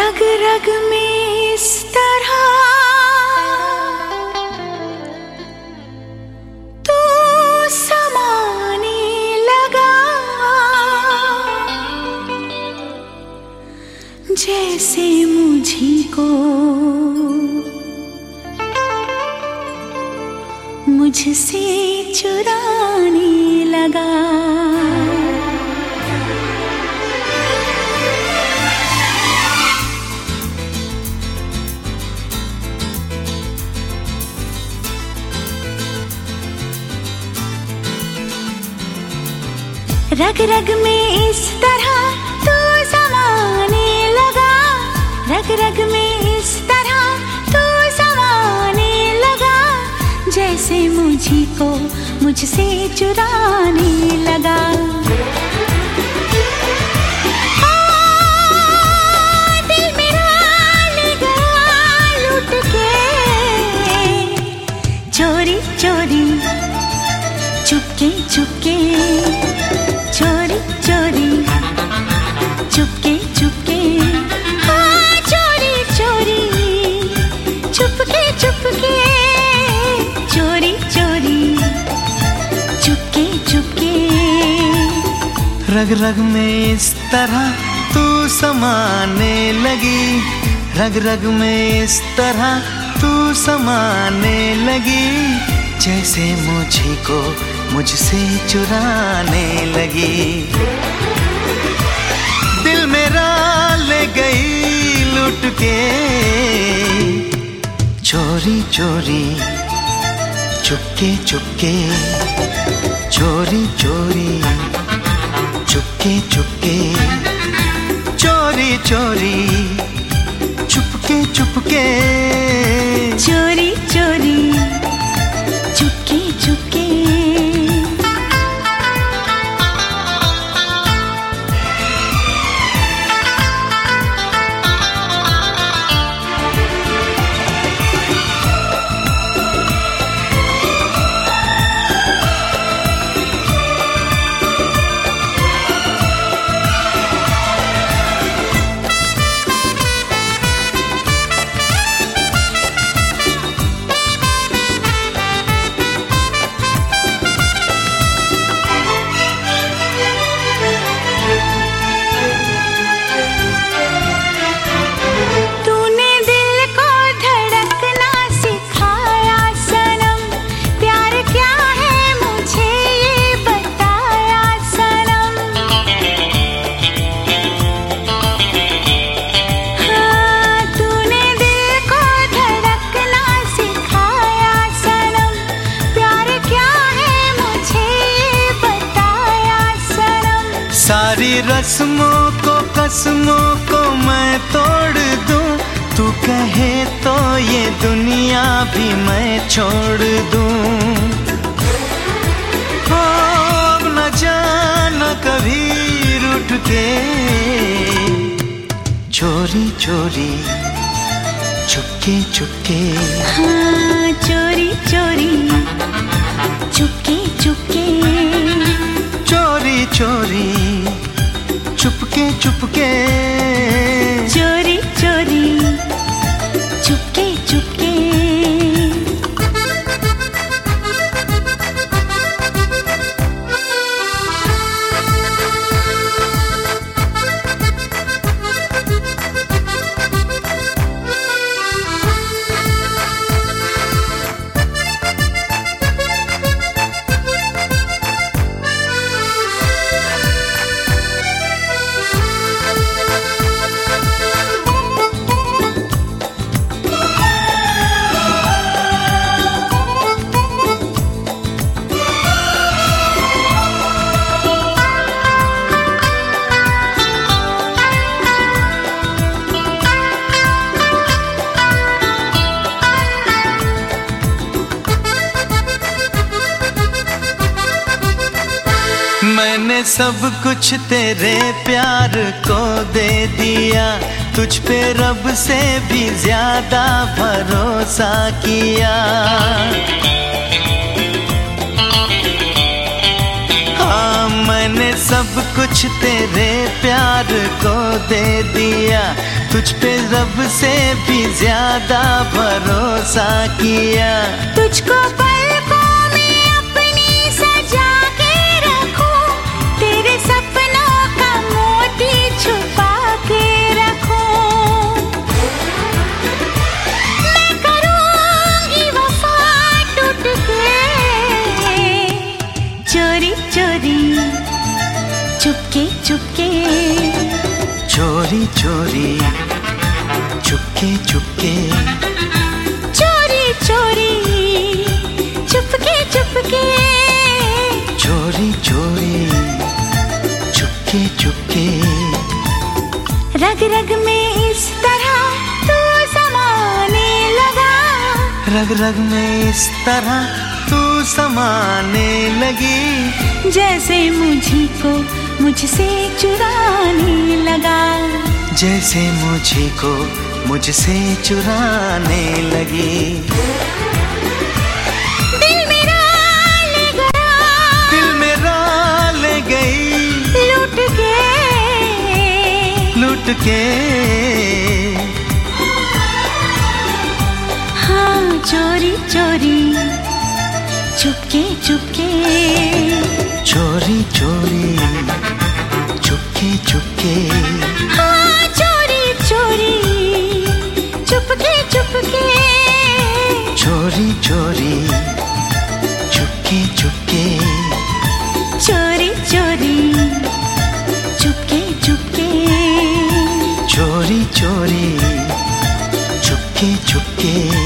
रग रग में इस तरह तू समाने लगा, जैसे मुझी को मुझसे चुराने लगा। रग रग में इस तरह तू समाने लगा, रग रग में इस तरह तू समाने लगा, जैसे मुझी को मुझसे चुराने लगा। दिल मेरा ले गया लूट के, चोरी चोरी चुपके चुपके, चोरी चोरी चुपके चुपके, हाँ चोरी चोरी चुपके चुपके, चोरी चोरी चुपके चुपके। रग रग में इस तरह तू समाने लगी, रग रग में इस तरह तू समाने लगी, जैसे मुझी को मुझसे चुराने लगी। दिल मेरा ले गई लुट के, चोरी चोरी चुपके चुपके, चोरी चोरी चुपके चुपके, चोरी चोरी चुपके चुपके, चोरी चोरी चुपके चुपके। सारी रस्मों को कसमों को मैं तोड़ दूं, तू कहे तो ये दुनिया भी मैं छोड़ दूं। हो अब न जाना कभी रूठ के, चोरी चोरी चुपके चुपके, हाँ चोरी चोरी चुपके चुपके, चोरी चोरी चुपके चुपके, चोरी चोरी चुपके चुपके। मैंने सब कुछ तेरे प्यार को दे दिया, तुझ पे रब से भी ज्यादा भरोसा किया। हाँ मैंने सब कुछ तेरे प्यार को दे दिया, तुझ पे रब से भी ज्यादा भरोसा किया। तुझको पलकों में अपनी सजा के रखूं, तेरे सपनों का मोती छुपा के रखूं। मैं करूंगी वफा टूट के, चोरी चोरी चुपके चुपके, चोरी चोरी चुपके चुपके, चोरी चोरी चुपके चुपके, चोरी चोरी चुपके चुपके। रग रग में इस तरह तू समाने लगा, रग रग में इस तरह तू समाने लगी, जैसे मुझी को मुझसे चुराने लगा, जैसे मुझी को मुझसे चुराने लगी। दिल मेरा ले गया, दिल मेरा ले गई, लूट के लूट के। हाँ चोरी चोरी चुपके चुपके, चोरी चोरी चुपके चुपके, हाँ चोरी चोरी चुपके चुपके, चोरी चोरी चुपके चुपके, चोरी चोरी चुपके चुपके, चोरी चोरी चुपके चुपके।